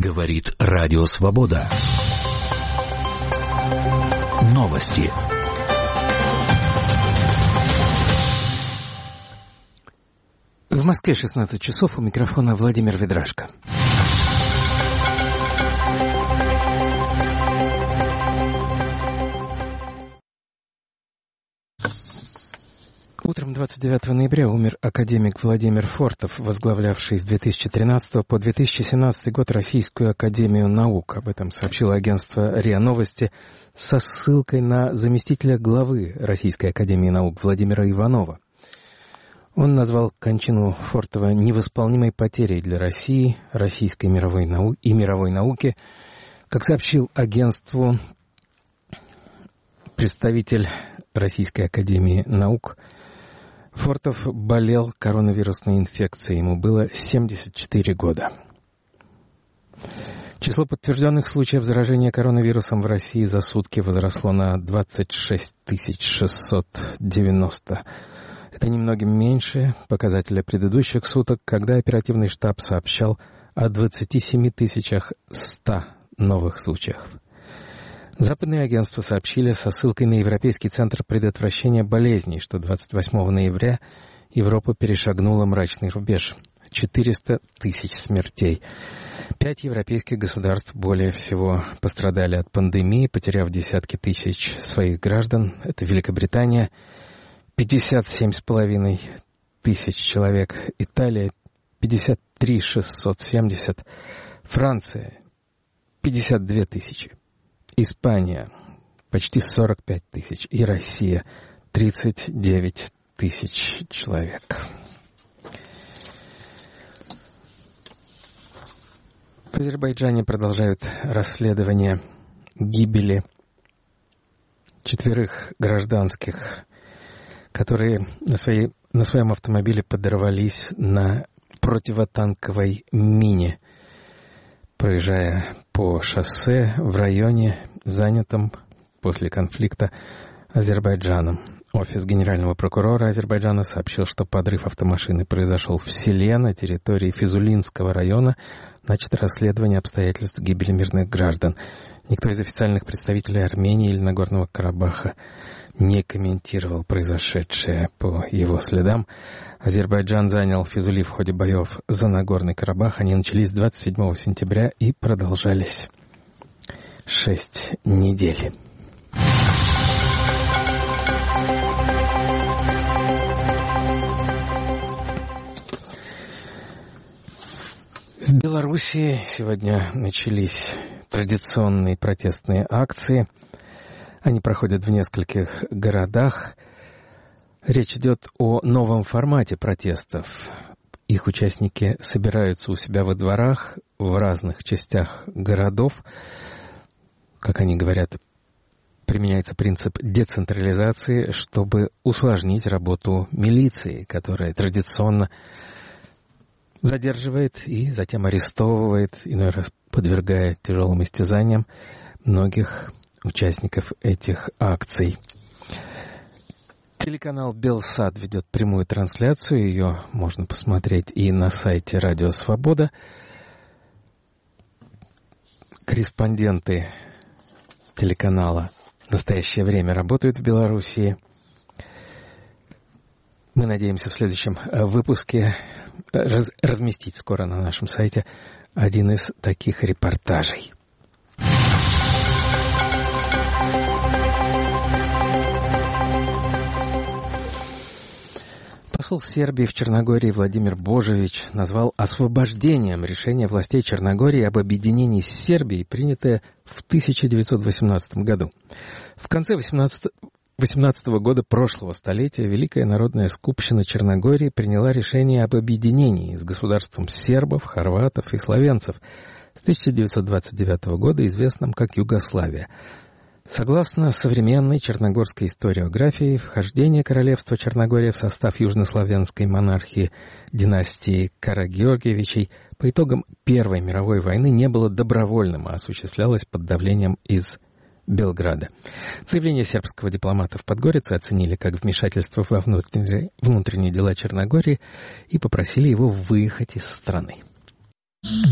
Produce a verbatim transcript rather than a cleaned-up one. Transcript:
Говорит Радио Свобода. Новости. В Москве шестнадцать часов, у микрофона Владимир Ведрашко. Утром двадцать девятого ноября умер академик Владимир Фортов, возглавлявший с две тысячи тринадцатого по две тысячи семнадцатый год Российскую академию наук. Об этом сообщило агентство РИА Новости со ссылкой на заместителя главы Российской академии наук Владимира Иванова. Он назвал кончину Фортова невосполнимой потерей для России, российской мировой нау... и мировой науки. Как сообщил агентству представитель Российской академии наук, Фортов болел коронавирусной инфекцией. Ему было семьдесят четыре года. Число подтвержденных случаев заражения коронавирусом в России за сутки возросло на двадцать шесть тысяч шестьсот девяносто. Это немногим меньше показателя предыдущих суток, когда оперативный штаб сообщал о двадцати семи тысячах ста новых случаях. Западные агентства сообщили со ссылкой на Европейский центр предотвращения болезней, что двадцать восьмого ноября Европа перешагнула мрачный рубеж — четыреста тысяч смертей. Пять европейских государств более всего пострадали от пандемии, потеряв десятки тысяч своих граждан. Это Великобритания — пятьдесят семь с половиной тысяч человек, Италия — пятьдесят три тысячи шестьсот семьдесят, Франция — пятьдесят две тысячи. Испания — почти сорок пять тысяч, и Россия — тридцать девять тысяч человек. В Азербайджане продолжают расследование гибели четверых гражданских, которые на, своей, на своем автомобиле подорвались на противотанковой мине, проезжая по шоссе в районе, занятом после конфликта Азербайджаном. Офис генерального прокурора Азербайджана сообщил, что подрыв автомашины произошел в селе на территории Физулинского района. Начато расследование обстоятельств гибели мирных граждан. Никто из официальных представителей Армении или Нагорного Карабаха не комментировал произошедшее. По его следам, Азербайджан занял Физули в ходе боев за Нагорный Карабах. Они начались двадцать седьмого сентября и продолжались шесть недель. В Белоруссии сегодня начались традиционные протестные акции. Они проходят в нескольких городах. Речь идет о новом формате протестов. Их участники собираются у себя во дворах в разных частях городов. Как они говорят, применяется принцип децентрализации, чтобы усложнить работу милиции, которая традиционно задерживает и затем арестовывает, иной раз подвергая тяжелым истязаниям многих участников этих акций. Телеканал «Белсат» ведет прямую трансляцию. Ее можно посмотреть и на сайте «Радио Свобода». Корреспонденты телеканала в настоящее время работают в Белоруссии. Мы надеемся в следующем выпуске раз, разместить скоро на нашем сайте один из таких репортажей. Посол Сербии в Черногории Владимир Божевич назвал освобождением решение властей Черногории об объединении с Сербией, принятое в тысяча девятьсот восемнадцатом году. В конце восемнадцатого года прошлого столетия Великая народная скупщина Черногории приняла решение об объединении с государством сербов, хорватов и словенцев с тысяча девятьсот двадцать девятого года, известным как Югославия. Согласно современной черногорской историографии, вхождение королевства Черногория в состав южнославянской монархии династии Карагеоргиевичей по итогам Первой мировой войны не было добровольным, а осуществлялось под давлением из Белграда. Заявление сербского дипломата в Подгорице оценили как вмешательство во внутренние, внутренние дела Черногории и попросили его выехать из страны.